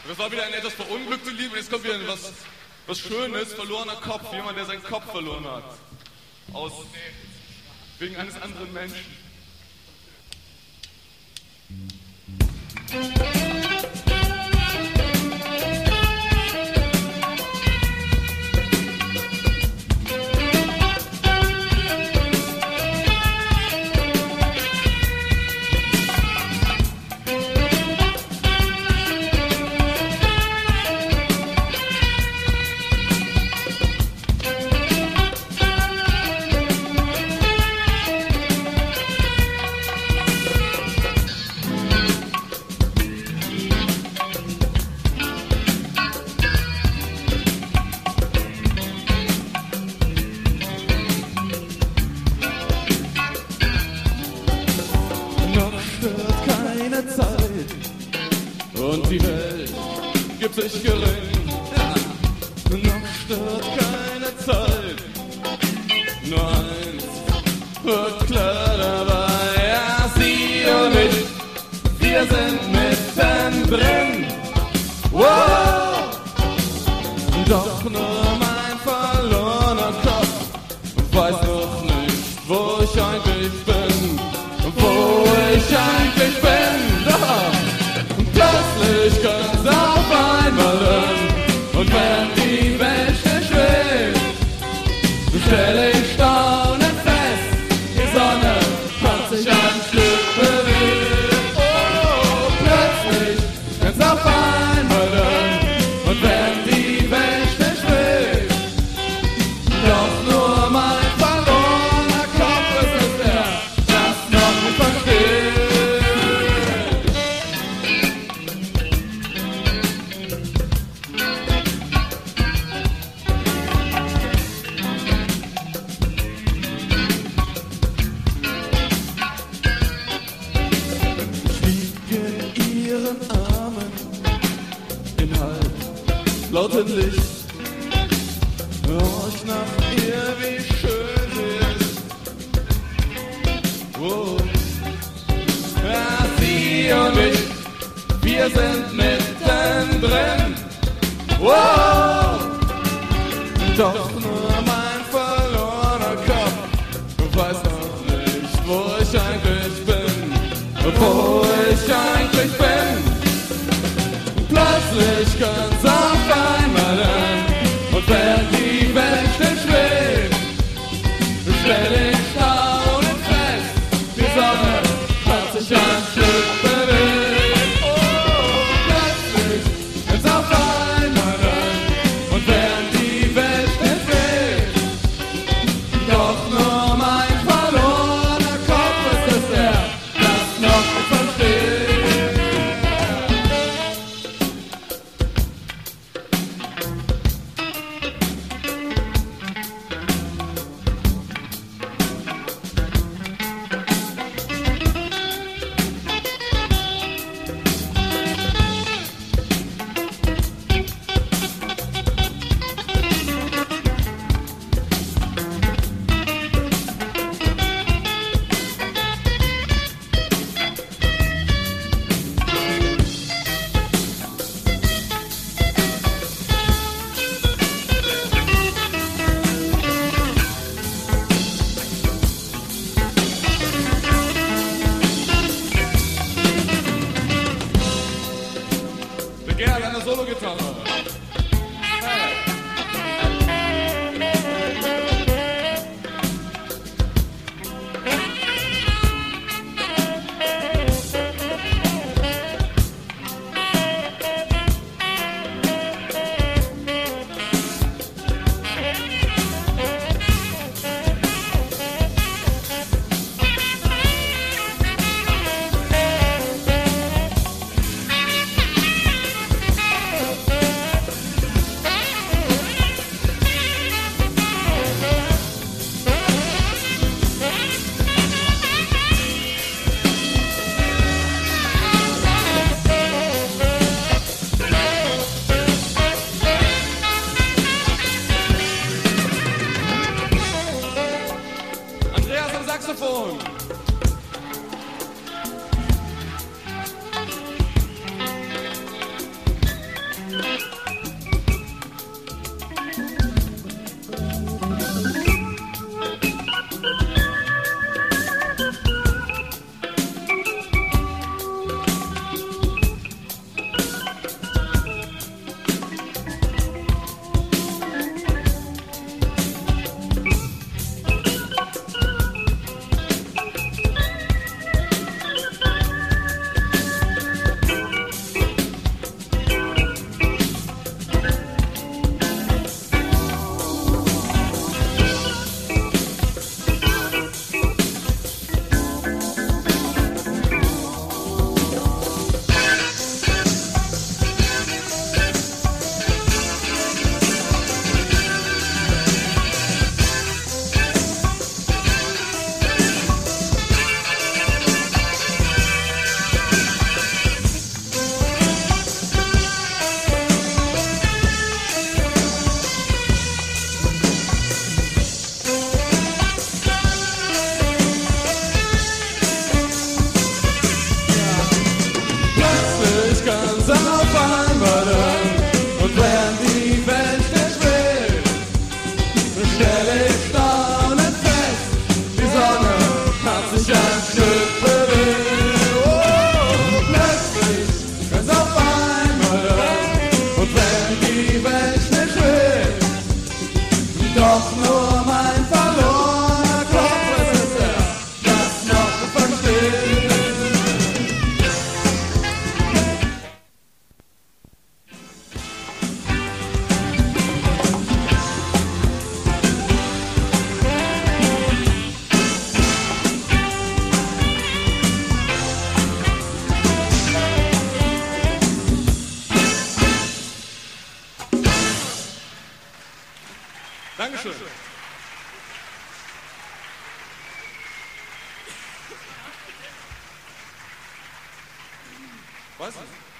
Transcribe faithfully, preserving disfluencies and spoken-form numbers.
Das war wieder eine etwas verunglückte Liebe. Jetzt kommt wieder was, was Schönes, verlorener Kopf. Jemand, der seinen Kopf verloren hat. Aus, wegen eines anderen Menschen. Und die Welt gibt sich gering, ja. Noch stört keine Zeit, nur eins wird klar dabei, ja, sie und ich, wir sind mittendrin, wow, doch nur mein verlorener Kopf weiß noch nicht, wo ich eigentlich bin, wo ich eigentlich bin, doch. Plötzlich kann's auf einmal an, und wenn die Welt nicht will, stell ich staunend fest, die Sonne hat sich ein Stück bewegt. Oh, plötzlich kann's auf einmal an, und wenn die Welt nicht will, doch nur mein verlorener Kopf ist es, der das noch nicht versteht. Lauten Licht, horch nach ihr, wie schön sie ist. Oh. Ja, sie und ich, wir sind mittendrin. Wow. Doch nur mein verlorener Kopf weiß noch nicht, wo ich eigentlich bin, wo ich eigentlich bin. Plötzlich kann's auf einmal an, und wenn die Welt nicht will, stell ich staunend fest, die Sonne hat sich ein Stück bewegt. Oh, plötzlich kann's auf einmal an, und wenn die Welt nicht will, doch nur mein verlorener Kopf ist es, der das noch nicht versteht. Gerne eine Solo-Gitarre. Hey. Dankeschön. Was?